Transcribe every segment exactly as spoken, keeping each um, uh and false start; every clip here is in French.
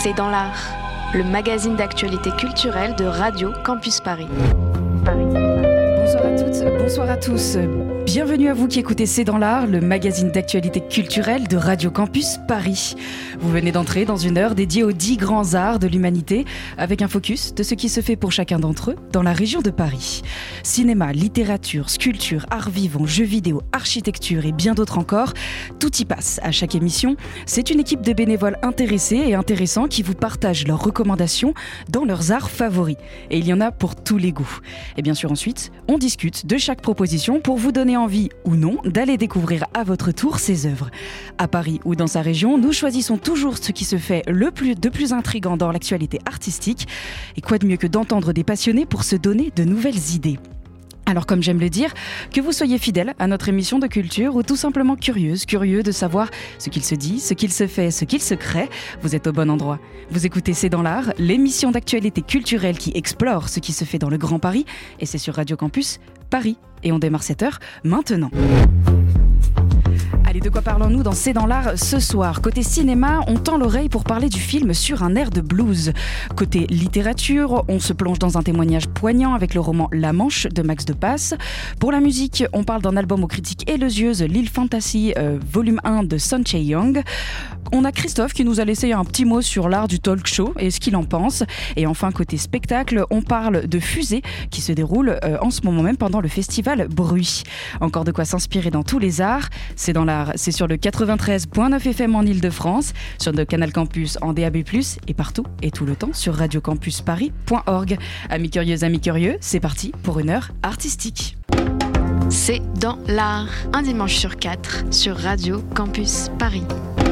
C'est dans l'art, le magazine d'actualité culturelle de Radio Campus Paris. Bonsoir à toutes, bonsoir à tous. Bienvenue à vous qui écoutez C'est dans l'art, le magazine d'actualité culturelle de Radio Campus Paris. Vous venez d'entrer dans une heure dédiée aux dix grands arts de l'humanité, avec un focus de ce qui se fait pour chacun d'entre eux dans la région de Paris. Cinéma, littérature, sculpture, art vivant, jeux vidéo, architecture et bien d'autres encore, tout y passe à chaque émission. C'est une équipe de bénévoles intéressés et intéressants qui vous partagent leurs recommandations dans leurs arts favoris. Et il y en a pour tous les goûts. Et bien sûr ensuite, on discute de chaque proposition pour vous donner envie ou non d'aller découvrir à votre tour ces œuvres. À Paris ou dans sa région, nous choisissons toujours ce qui se fait le plus, de plus intrigant dans l'actualité artistique. Et quoi de mieux que d'entendre des passionnés pour se donner de nouvelles idées. Alors comme j'aime le dire, que vous soyez fidèles à notre émission de culture ou tout simplement curieuse, curieux de savoir ce qu'il se dit, ce qu'il se fait, ce qu'il se crée, vous êtes au bon endroit. Vous écoutez C'est dans l'art, l'émission d'actualité culturelle qui explore ce qui se fait dans le Grand Paris, et c'est sur Radio Campus Paris. Et on démarre cette heure maintenant. Allez, de quoi parlons-nous dans C'est dans l'art ce soir? Côté cinéma, on tend l'oreille pour parler du film sur un air de blues. Côté littérature, on se plonge dans un témoignage poignant avec le roman La Manche de Max de Passe. Pour la musique, on parle d'un album aux critiques élogieuses, Lil Fantasy, euh, volume un de Sun Chae-young. On a Christophe qui nous a laissé un petit mot sur l'art du talk show et ce qu'il en pense. Et enfin, côté spectacle, on parle de Fusée qui se déroule euh, en ce moment même pendant le festival Bruit. Encore de quoi s'inspirer dans tous les arts. C'est dans l'art, c'est sur le quatre-vingt-treize virgule neuf F M en Ile-de-France, sur le Canal Campus en D A B plus, et partout et tout le temps sur radio campus paris point org. Amis curieux, amis curieux, c'est parti pour une heure artistique. C'est dans l'art, un dimanche sur quatre sur Radio Campus Paris.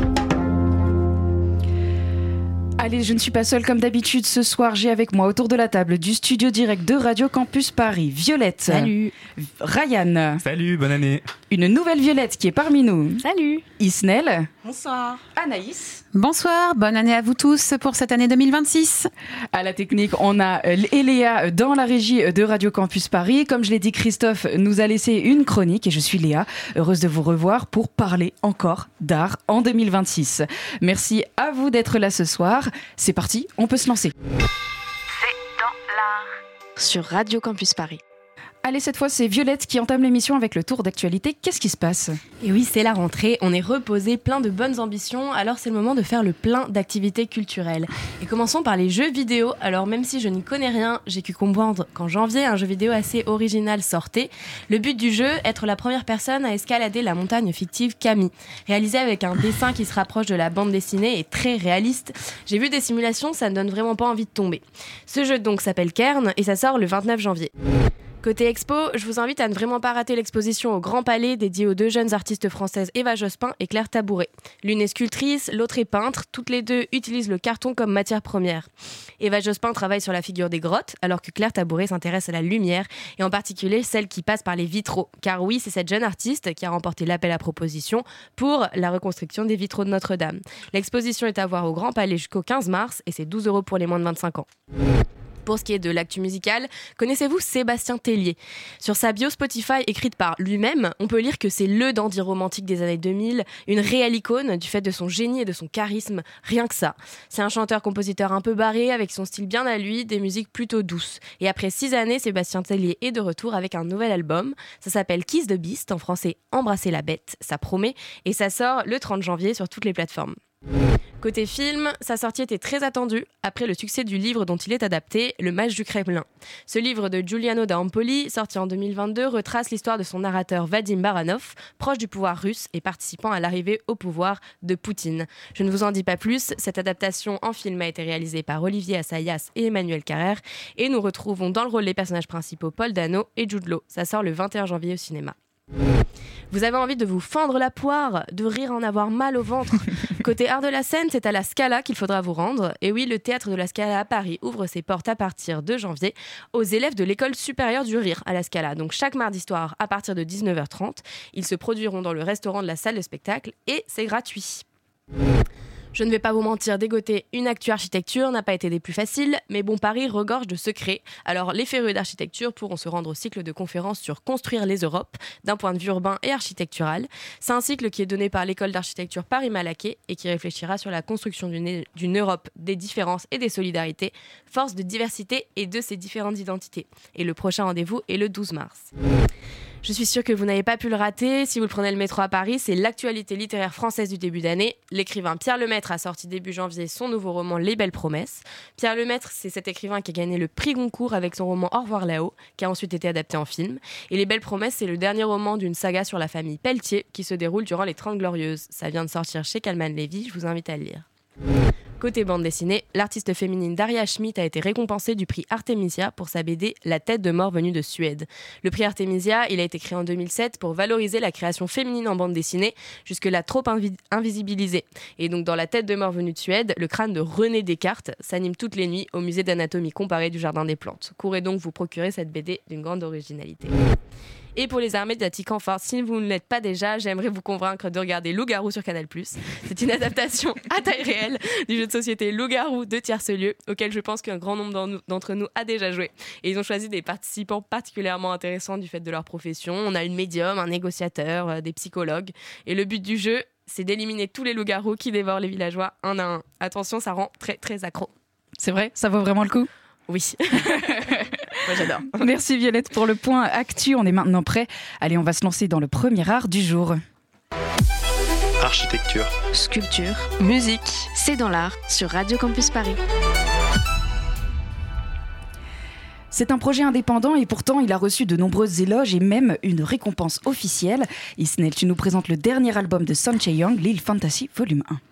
Allez, je ne suis pas seule comme d'habitude. Ce soir, j'ai avec moi autour de la table du studio direct de Radio Campus Paris, Violette. Salut. Ryan. Salut, bonne année. Une nouvelle Violette qui est parmi nous. Salut. Isnel. Bonsoir. Anaïs. Bonsoir, bonne année à vous tous pour cette année deux mille vingt-six. À la technique, on a Léa dans la régie de Radio Campus Paris. Comme je l'ai dit, Christophe nous a laissé une chronique et je suis Léa, heureuse de vous revoir pour parler encore d'art en deux mille vingt-six. Merci à vous d'être là ce soir. C'est parti, on peut se lancer. C'est dans l'art sur Radio Campus Paris. Allez, cette fois, c'est Violette qui entame l'émission avec le tour d'actualité. Qu'est-ce qui se passe ? Et oui, c'est la rentrée, on est reposé, plein de bonnes ambitions, alors c'est le moment de faire le plein d'activités culturelles. Et commençons par les jeux vidéo. Alors même si je n'y connais rien, j'ai pu comprendre qu'en janvier, un jeu vidéo assez original sortait. Le but du jeu, être la première personne à escalader la montagne fictive Camille. Réalisé avec un dessin qui se rapproche de la bande dessinée et très réaliste. J'ai vu des simulations, ça ne donne vraiment pas envie de tomber. Ce jeu donc s'appelle Kern et ça sort le vingt-neuf janvier. Côté expo, je vous invite à ne vraiment pas rater l'exposition au Grand Palais dédiée aux deux jeunes artistes françaises Eva Jospin et Claire Tabouret. L'une est sculptrice, l'autre est peintre. Toutes les deux utilisent le carton comme matière première. Eva Jospin travaille sur la figure des grottes, alors que Claire Tabouret s'intéresse à la lumière, et en particulier celle qui passe par les vitraux. Car oui, c'est cette jeune artiste qui a remporté l'appel à proposition pour la reconstruction des vitraux de Notre-Dame. L'exposition est à voir au Grand Palais jusqu'au quinze mars, et c'est douze euros pour les moins de vingt-cinq ans. Pour ce qui est de l'actu musicale, connaissez-vous Sébastien Tellier ? Sur sa bio Spotify écrite par lui-même, on peut lire que c'est le dandy romantique des années deux mille, une réelle icône du fait de son génie et de son charisme, rien que ça. C'est un chanteur-compositeur un peu barré, avec son style bien à lui, des musiques plutôt douces. Et après six années, Sébastien Tellier est de retour avec un nouvel album. Ça s'appelle Kiss the Beast, en français Embrasser la bête, ça promet, et ça sort le trente janvier sur toutes les plateformes. Côté film, sa sortie était très attendue après le succès du livre dont il est adapté, Le Mage du Kremlin. Ce livre de Giuliano da Empoli, sorti en deux mille vingt-deux, retrace l'histoire de son narrateur Vadim Baranov, proche du pouvoir russe et participant à l'arrivée au pouvoir de Poutine. Je ne vous en dis pas plus, cette adaptation en film a été réalisée par Olivier Assayas et Emmanuel Carrère, et nous retrouvons dans le rôle les personnages principaux Paul Dano et Jude Law. Ça sort le vingt et un janvier au cinéma. Vous avez envie de vous fendre la poire, de rire en avoir mal au ventre. Côté art de la scène, c'est à la Scala qu'il faudra vous rendre. Et oui, le théâtre de la Scala à Paris ouvre ses portes à partir de janvier aux élèves de l'école supérieure du rire à la Scala. Donc chaque mardi soir à partir de dix-neuf heures trente, ils se produiront dans le restaurant de la salle de spectacle et c'est gratuit. Je ne vais pas vous mentir, dégoter une actu architecture n'a pas été des plus faciles, mais bon, Paris regorge de secrets. Alors les férus d'architecture pourront se rendre au cycle de conférences sur Construire les Europes, d'un point de vue urbain et architectural. C'est un cycle qui est donné par l'école d'architecture Paris-Malaquais et qui réfléchira sur la construction d'une, d'une Europe des différences et des solidarités, force de diversité et de ses différentes identités. Et le prochain rendez-vous est le douze mars. Je suis sûre que vous n'avez pas pu le rater. Si vous le prenez le métro à Paris, c'est l'actualité littéraire française du début d'année. L'écrivain Pierre Lemaitre a sorti début janvier son nouveau roman Les Belles Promesses. Pierre Lemaitre, c'est cet écrivain qui a gagné le prix Goncourt avec son roman Au revoir là-haut, qui a ensuite été adapté en film. Et Les Belles Promesses, c'est le dernier roman d'une saga sur la famille Pelletier qui se déroule durant les Trente Glorieuses. Ça vient de sortir chez Calman Levy, je vous invite à le lire. Côté bande dessinée, l'artiste féminine Daria Schmidt a été récompensée du prix Artemisia pour sa B D La tête de mort venue de Suède. Le prix Artemisia, il a été créé en deux mille sept pour valoriser la création féminine en bande dessinée, jusque-là trop invi- invisibilisée. Et donc dans La tête de mort venue de Suède, le crâne de René Descartes s'anime toutes les nuits au musée d'anatomie comparée du Jardin des Plantes. Courez donc vous procurer cette B D d'une grande originalité. Et pour les armédiatiques enfin, si vous ne l'êtes pas déjà, j'aimerais vous convaincre de regarder Loup-garou sur Canal plus. C'est une adaptation à taille réelle du jeu de société Loup-garou de Tierce-lieu, auquel je pense qu'un grand nombre d'entre nous a déjà joué. Et ils ont choisi des participants particulièrement intéressants du fait de leur profession. On a une médium, un négociateur, des psychologues. Et le but du jeu, c'est d'éliminer tous les loups-garous qui dévorent les villageois un à un. Attention, ça rend très très accro. C'est vrai, ça vaut vraiment le coup ? Oui. Moi j'adore. Merci Violette pour le point actu. On est maintenant prêt. Allez, on va se lancer dans le premier art du jour. Architecture, Sculpture, Musique. c'est dans l'art sur Radio Campus Paris. C'est un projet indépendant et pourtant il a reçu de nombreux éloges et même une récompense officielle. Isnel, tu nous présentes le dernier album de Sun Chae-young, Lil Fantasy Volume un.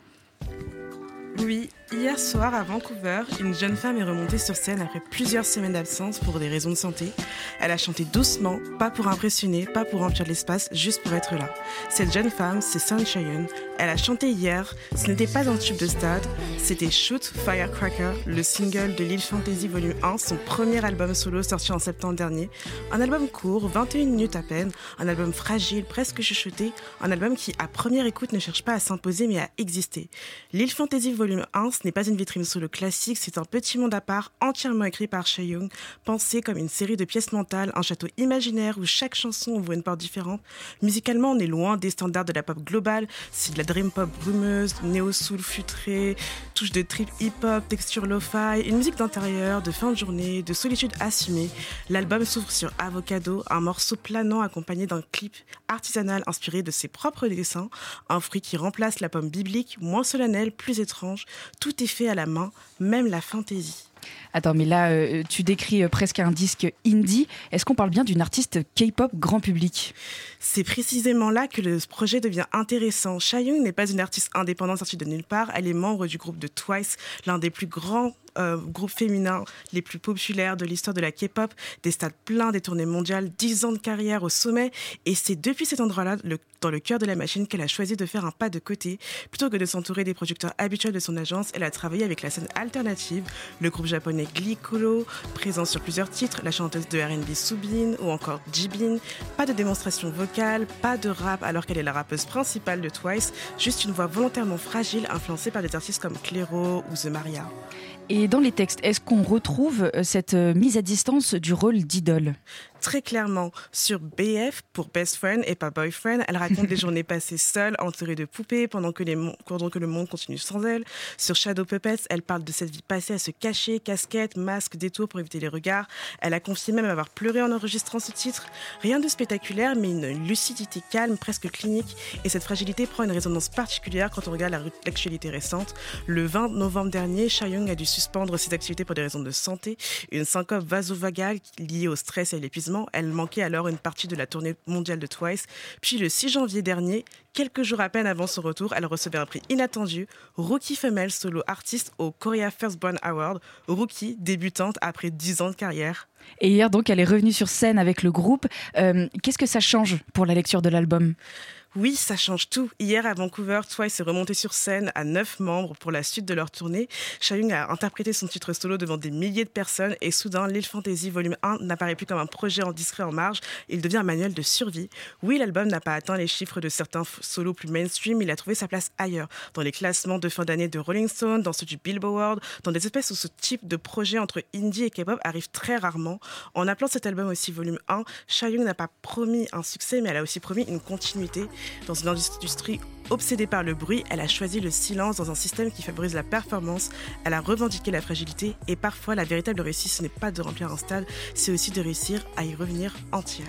Oui, hier soir à Vancouver, une jeune femme est remontée sur scène après plusieurs semaines d'absence pour des raisons de santé. Elle a chanté doucement, pas pour impressionner, pas pour remplir l'espace, juste pour être là. Cette jeune femme, c'est Sun Chae-young. Elle a chanté hier, ce n'était pas un tube de stade, c'était Shoot Firecracker, le single de Lil Fantasy Volume un, son premier album solo sorti en septembre dernier. Un album court, vingt et une minutes à peine, un album fragile, presque chuchoté, un album qui, à première écoute, ne cherche pas à s'imposer mais à exister. Lil Fantasy Volume un, ce n'est pas une vitrine solo classique, c'est un petit monde à part, entièrement écrit par Chae-young, pensé comme une série de pièces mentales, un château imaginaire où chaque chanson ouvre une porte différente. Musicalement, on est loin des standards de la pop globale, c'est de la dream pop brumeuse, néo-soul futré, touche de trip hip-hop, texture lo-fi, une musique d'intérieur, de fin de journée, de solitude assumée. L'album s'ouvre sur Avocado, un morceau planant accompagné d'un clip artisanal inspiré de ses propres dessins, un fruit qui remplace la pomme biblique, moins solennelle, plus étrange. Tout est fait à la main, même la fantaisie. Attends, mais là, euh, tu décris euh, presque un disque indie. Est-ce qu'on parle bien d'une artiste K-pop grand public ? C'est précisément là que le projet devient intéressant. Chae-young n'est pas une artiste indépendante sortie de nulle part. Elle est membre du groupe de Twice, l'un des plus grands euh, groupes féminins les plus populaires de l'histoire de la K-pop. Des stades pleins, des tournées mondiales, dix ans de carrière au sommet. Et c'est depuis cet endroit-là, le, dans le cœur de la machine, qu'elle a choisi de faire un pas de côté. Plutôt que de s'entourer des producteurs habituels de son agence, elle a travaillé avec la scène alternative, le groupe japonais Glee Kolo, présent sur plusieurs titres, la chanteuse de R and B Soobin ou encore Jimin. Pas de démonstration vocale, pas de rap alors qu'elle est la rappeuse principale de Twice, juste une voix volontairement fragile influencée par des artistes comme Clairo ou The Maria. Et dans les textes, est-ce qu'on retrouve cette mise à distance du rôle d'idole ? Très clairement, sur B F, pour Best Friend et pas Boyfriend, elle raconte des journées passées seule, entourée de poupées, pendant que, les mon- pendant que le monde continue sans elle. Sur Shadow Puppets, elle parle de cette vie passée à se cacher, casquette, masque, détour pour éviter les regards. Elle a confié même avoir pleuré en enregistrant ce titre. Rien de spectaculaire, mais une lucidité calme, presque clinique. Et cette fragilité prend une résonance particulière quand on regarde la- l'actualité récente. Le vingt novembre dernier, Chae-young a dû suspendre ses activités pour des raisons de santé. Une syncope vasovagale liée au stress et à l'épuisement. Elle manquait alors une partie de la tournée mondiale de Twice. Puis le six janvier dernier, quelques jours à peine avant son retour, elle recevait un prix inattendu, Rookie Femelle Solo Artist au Korea Firstborn Award, Rookie débutante après dix ans de carrière. Et hier, donc, elle est revenue sur scène avec le groupe. Euh, qu'est-ce que ça change pour la lecture de l'album ? Oui, ça change tout. Hier à Vancouver, Twice est remonté sur scène à neuf membres pour la suite de leur tournée. Chaeyoung a interprété son titre solo devant des milliers de personnes et soudain, Lil Fantasy Volume un n'apparaît plus comme un projet en discret en marge, il devient un manuel de survie. Oui, l'album n'a pas atteint les chiffres de certains solos plus mainstream, mais il a trouvé sa place ailleurs, dans les classements de fin d'année de Rolling Stone, dans ceux du Billboard, dans des espèces où ce type de projet entre indie et K-pop arrive très rarement. En appelant cet album aussi Volume un, Chaeyoung n'a pas promis un succès, mais elle a aussi promis une continuité. Dans une industrie obsédée par le bruit, elle a choisi le silence dans un système qui favorise la performance. Elle a revendiqué la fragilité et parfois la véritable réussite, ce n'est pas de remplir un stade, c'est aussi de réussir à y revenir entière.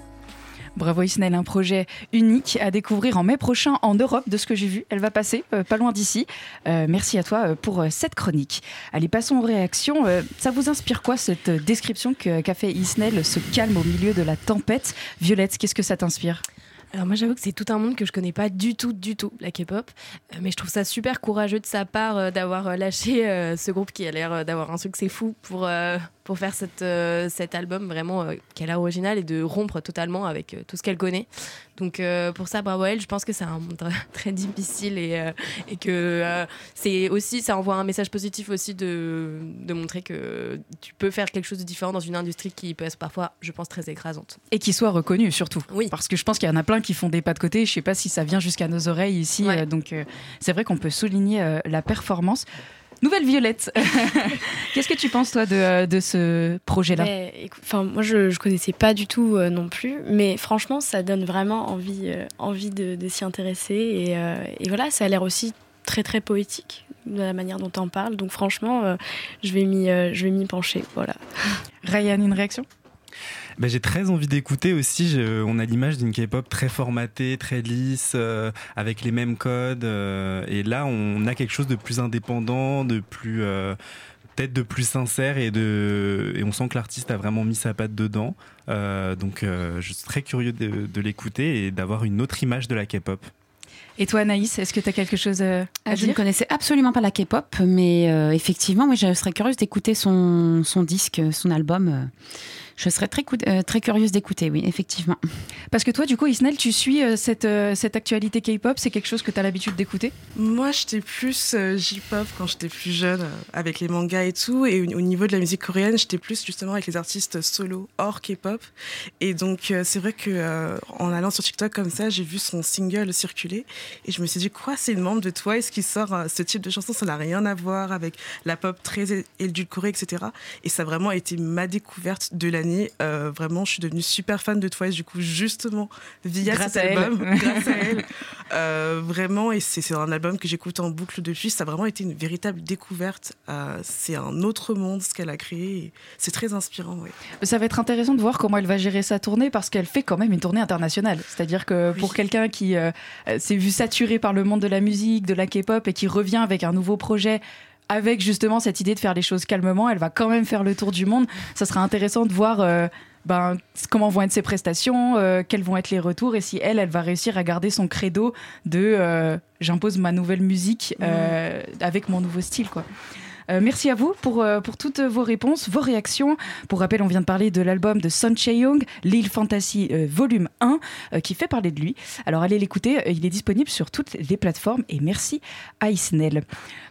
Bravo Isnel, un projet unique à découvrir en mai prochain en Europe, de ce que j'ai vu. Elle va passer euh, pas loin d'ici. Euh, merci à toi euh, pour euh, cette chronique. Allez, passons aux réactions. Euh, ça vous inspire quoi cette description que, qu'a fait Isnel, ce calme au milieu de la tempête? Violette, qu'est-ce que ça t'inspire? Alors moi j'avoue que c'est tout un monde que je connais pas du tout, du tout, la K-pop. Euh, mais je trouve ça super courageux de sa part euh, d'avoir euh, lâché euh, ce groupe qui a l'air euh, d'avoir un succès fou pour, euh, pour faire cette, euh, cet album vraiment euh, qui a l'air original et de rompre totalement avec euh, tout ce qu'elle connaît. Donc euh, pour ça, bravo à elle. Je pense que c'est un monde très difficile et, euh, et que euh, c'est aussi, ça envoie un message positif aussi de, de montrer que tu peux faire quelque chose de différent dans une industrie qui peut être parfois, je pense, très écrasante. Et qui soit reconnue surtout. Oui. Parce que je pense qu'il y en a plein qui font des pas de côté. Je ne sais pas si ça vient jusqu'à nos oreilles ici. Ouais. Euh, donc euh, c'est vrai qu'on peut souligner euh, la performance. Nouvelle Violette, qu'est-ce que tu penses toi de, de ce projet-là? Mais, écoute, moi je ne connaissais pas du tout euh, non plus, mais franchement ça donne vraiment envie, euh, envie de, de s'y intéresser et, euh, et voilà, ça a l'air aussi très très poétique de la manière dont on parle, donc franchement euh, je vais m'y, euh, je vais m'y pencher. Voilà. Ryan, une réaction? Ben, j'ai très envie d'écouter aussi. Je, on a l'image d'une K-pop très formatée, très lisse, euh, avec les mêmes codes. Euh, et là, on a quelque chose de plus indépendant, de plus, euh, peut-être de plus sincère. Et, de, et on sent que l'artiste a vraiment mis sa patte dedans. Euh, donc, euh, je suis très curieux de, de l'écouter et d'avoir une autre image de la K-pop. Et toi, Anaïs, est-ce que tu as quelque chose à Je dire? ne connaissais absolument pas la K-pop, mais euh, effectivement, moi, je serais curieuse d'écouter son, son disque, son album. Je serais très, euh, très curieuse d'écouter, oui, effectivement. Parce que toi, du coup, Isnel, tu suis euh, cette, euh, cette actualité K-pop, c'est quelque chose que tu as l'habitude d'écouter? Moi, j'étais plus euh, J-pop quand j'étais plus jeune, euh, avec les mangas et tout. Et au niveau de la musique coréenne, j'étais plus justement avec les artistes solo hors K-pop. Et donc, euh, c'est vrai que euh, en allant sur TikTok comme ça, j'ai vu son single circuler. Et je me suis dit, quoi, c'est une membre de Twice qui sort euh, ce type de chanson, ça n'a rien à voir avec la pop très édulcorée, et cetera. Et ça a vraiment été ma découverte de l'année. Euh, vraiment, je suis devenue super fan de Twice, du coup, justement, via grâce cet à album, elle. grâce à elle. Euh, vraiment, et c'est, c'est un album que j'écoute en boucle depuis. Ça a vraiment été une véritable découverte. Euh, c'est un autre monde, ce qu'elle a créé. Et c'est très inspirant, ouais. Ça va être intéressant de voir comment elle va gérer sa tournée, parce qu'elle fait quand même une tournée internationale. C'est-à-dire que Oui. pour quelqu'un qui euh, s'est vu saturé par le monde de la musique, de la K-pop, et qui revient avec un nouveau projet, avec justement cette idée de faire les choses calmement, elle va quand même faire le tour du monde. Ça sera intéressant de voir euh, ben, comment vont être ses prestations, euh, quels vont être les retours, et si elle, elle va réussir à garder son credo de euh, j'impose ma nouvelle musique euh, mmh. avec mon nouveau style, quoi. Euh, merci à vous pour, euh, pour toutes vos réponses, vos réactions. Pour rappel, on vient de parler de l'album de Son Chaeyoung, Lil Fantasy euh, Volume un, euh, qui fait parler de lui. Alors allez l'écouter, euh, il est disponible sur toutes les plateformes, et merci à Isnel.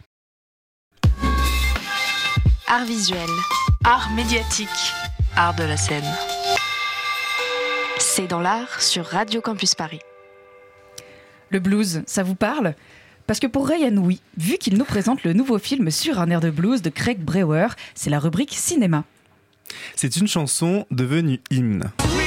Art visuel, art médiatique, art de la scène. C'est dans l'art sur Radio Campus Paris. Le blues, ça vous parle ? Parce que pour Ryan, oui, vu qu'il nous présente le nouveau film sur un air de blues de Craig Brewer, c'est la rubrique cinéma. C'est une chanson devenue hymne.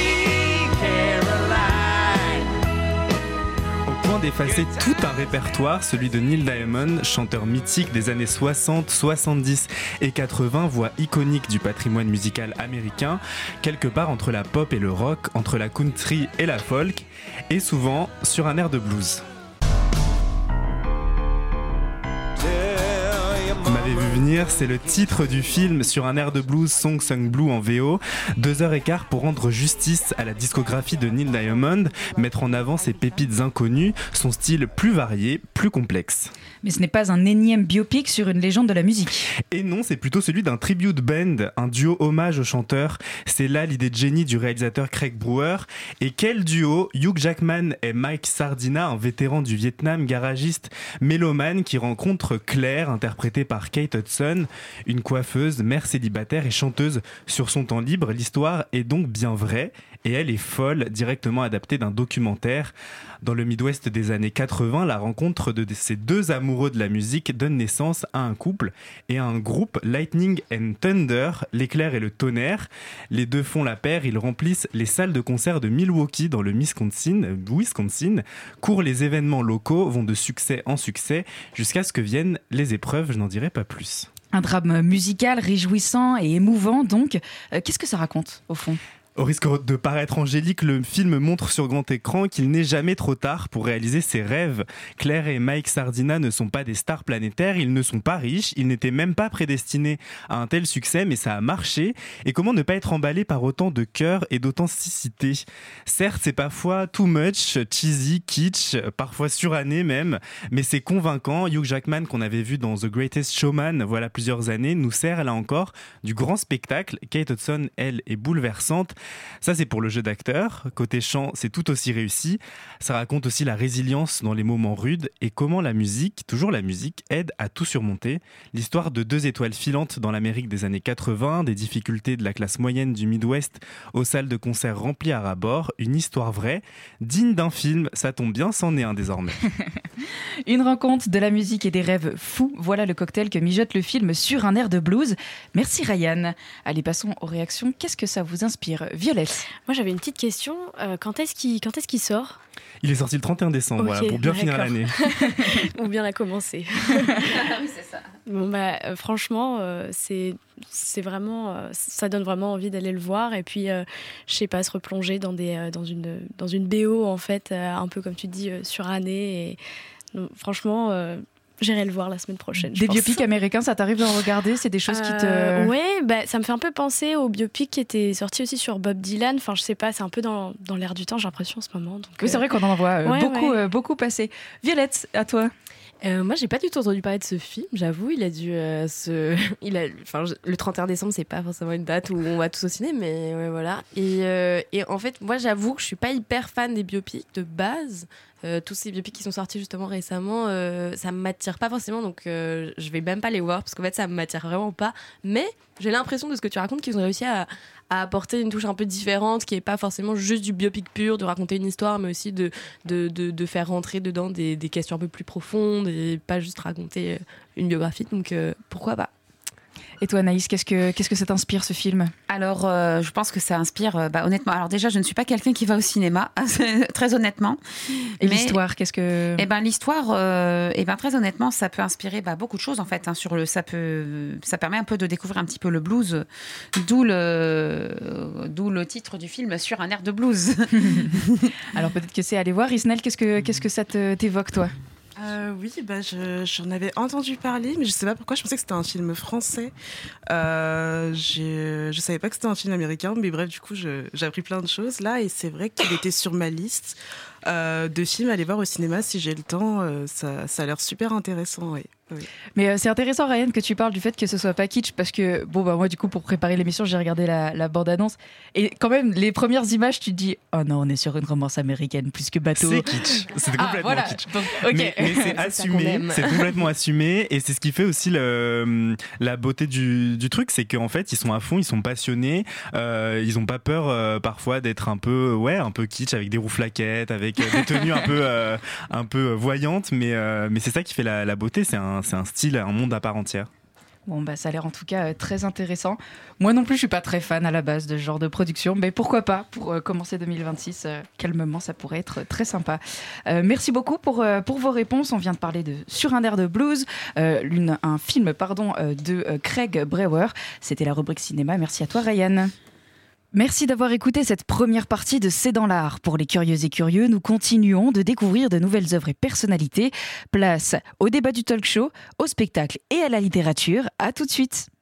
Au point d'effacer tout un répertoire, celui de Neil Diamond, chanteur mythique des années soixante, soixante-dix et quatre-vingts, voix iconique du patrimoine musical américain, quelque part entre la pop et le rock, entre la country et la folk, et souvent sur un air de blues. Ma l'avez vu venir, c'est le titre du film sur un air de blues, Song Sung Blue en V O. Deux heures et quart pour rendre justice à la discographie de Neil Diamond, mettre en avant ses pépites inconnues, son style plus varié, plus complexe. Mais ce n'est pas un énième biopic sur une légende de la musique. Et non, c'est plutôt celui d'un tribute band, un duo hommage au chanteur. C'est là l'idée de génie du réalisateur Craig Brewer. Et quel duo, Hugh Jackman et Mike Sardina, un vétéran du Vietnam, garagiste, mélomane qui rencontre Claire, interprétée par Kate Hudson, une coiffeuse, mère célibataire et chanteuse sur son temps libre. L'histoire est donc bien vraie et elle est folle, directement adaptée d'un documentaire. Dans le Midwest des années quatre-vingts, la rencontre de ces deux amoureux de la musique donne naissance à un couple et à un groupe, Lightning and Thunder, l'éclair et le tonnerre. Les deux font la paire, ils remplissent les salles de concert de Milwaukee dans le Wisconsin, Wisconsin, courent les événements locaux, vont de succès en succès, jusqu'à ce que viennent les épreuves, je n'en dirai pas plus. Un drame musical réjouissant et émouvant, donc. Euh, qu'est-ce que ça raconte, au fond ? Au risque de paraître angélique, le film montre sur grand écran qu'il n'est jamais trop tard pour réaliser ses rêves. Claire et Mike Sardina ne sont pas des stars planétaires, ils ne sont pas riches, ils n'étaient même pas prédestinés à un tel succès, mais ça a marché. Et comment ne pas être emballé par autant de cœur et d'authenticité ? Certes, c'est parfois too much, cheesy, kitsch, parfois suranné même, mais c'est convaincant. Hugh Jackman, qu'on avait vu dans The Greatest Showman voilà plusieurs années, nous sert là encore du grand spectacle. Kate Hudson, elle, est bouleversante. Ça, c'est pour le jeu d'acteur. Côté chant, c'est tout aussi réussi. Ça raconte aussi la résilience dans les moments rudes et comment la musique, toujours la musique, aide à tout surmonter. L'histoire de deux étoiles filantes dans l'Amérique des années quatre-vingts, des difficultés de la classe moyenne du Midwest aux salles de concert remplies à ras-bord. Une histoire vraie, digne d'un film. Ça tombe bien, c'en est un désormais. Une rencontre de la musique et des rêves fous. Voilà le cocktail que mijote le film sur un air de blues. Merci Ryan. Allez, passons aux réactions. Qu'est-ce que ça vous inspire ? Violette. Moi, j'avais une petite question. Euh, quand est-ce qu'il, quand est-ce qu'il sort ? Il est sorti le trente et un décembre, okay, voilà, pour bien d'accord. finir l'année. Ou bien la commencer. Oui, c'est ça. Bon, bah, euh, franchement, euh, c'est, c'est vraiment, euh, ça donne vraiment envie d'aller le voir. Et puis, euh, je sais pas, se replonger dans, des, euh, dans, une, dans une B O, en fait, euh, un peu comme tu dis, euh, surannée. Et, donc, franchement... Euh, J'irai le voir la semaine prochaine. Des biopics américains, ça t'arrive d'en regarder ? C'est des choses qui te... Euh, oui, bah, ça me fait un peu penser au biopic qui était sorti aussi sur Bob Dylan. Enfin, je sais pas, c'est un peu dans, dans l'air du temps, j'ai l'impression, en ce moment. Donc, oui, c'est vrai qu'on en voit euh, ouais, beaucoup, ouais. Euh, beaucoup passer. Violette, à toi. Euh, moi, j'ai pas du tout entendu parler de ce film, j'avoue. Il a dû euh, se. Il a... enfin, le trente et un décembre, c'est pas forcément une date où on va tous au ciné, mais ouais, voilà. Et, euh, et en fait, moi, j'avoue que je suis pas hyper fan des biopics de base. Euh, tous ces biopics qui sont sortis justement récemment, euh, ça m'attire pas forcément, donc euh, je vais même pas les voir parce qu'en fait, ça m'attire vraiment pas. Mais j'ai l'impression de ce que tu racontes qu'ils ont réussi à, à apporter une touche un peu différente, qui est pas forcément juste du biopic pur, de raconter une histoire, mais aussi de, de, de, de faire rentrer dedans des, des questions un peu plus profondes et pas juste raconter une biographie. Donc euh, pourquoi pas. Et toi, Anaïs, qu'est-ce que, qu'est-ce que ça t'inspire, ce film ? Alors, euh, je pense que ça inspire, euh, bah, honnêtement. Alors déjà, je ne suis pas quelqu'un qui va au cinéma, très honnêtement. Et mais, l'histoire, qu'est-ce que... Eh ben, l'histoire, euh, eh ben, très honnêtement, ça peut inspirer bah, beaucoup de choses, en fait. Hein, sur le, ça, peut, ça permet un peu de découvrir un petit peu le blues, d'où le, d'où le titre du film, Sur un air de blues. Alors, peut-être que c'est aller voir. Isnel, qu'est-ce que, qu'est-ce que ça te, t'évoque, toi ? Euh, oui, bah, je, j'en avais entendu parler, mais je sais pas pourquoi, je pensais que c'était un film français. Euh, j'ai, je savais pas que c'était un film américain, mais bref, du coup, je, j'ai appris plein de choses là, et c'est vrai qu'il était sur ma liste euh, de films à aller voir au cinéma si j'ai le temps. Euh, ça, ça a l'air super intéressant, oui. Oui. Mais euh, c'est intéressant, Ryan, que tu parles du fait que ce soit pas kitsch, parce que bon bah moi du coup pour préparer l'émission j'ai regardé la, la bande-annonce et quand même les premières images tu te dis oh non on est sur une romance américaine plus que bateau. C'est kitsch, c'est complètement ah, voilà. kitsch. Donc, okay. Mais, mais c'est assumé, c'est complètement assumé et c'est ce qui fait aussi le, la beauté du, du truc, c'est qu'en fait ils sont à fond, ils sont passionnés, euh, ils ont pas peur euh, parfois d'être un peu ouais un peu kitsch avec des rouflaquettes, avec euh, des tenues un peu euh, un peu voyantes, mais euh, mais c'est ça qui fait la, la beauté, c'est un c'est un style, un monde à part entière. Bon bah ça a l'air en tout cas euh, très intéressant. Moi non plus je suis pas très fan à la base de ce genre de production, mais pourquoi pas pour euh, commencer deux mille vingt-six euh, calmement, ça pourrait être très sympa. Euh, merci beaucoup pour euh, pour vos réponses. On vient de parler de Sur un air de blues, euh, une, un film pardon euh, de euh, Craig Brewer. C'était la rubrique cinéma. Merci à toi Ryan. Merci d'avoir écouté cette première partie de C'est dans l'art. Pour les curieux et curieux, nous continuons de découvrir de nouvelles œuvres et personnalités. Place au débat du talk show, au spectacle et à la littérature. À tout de suite.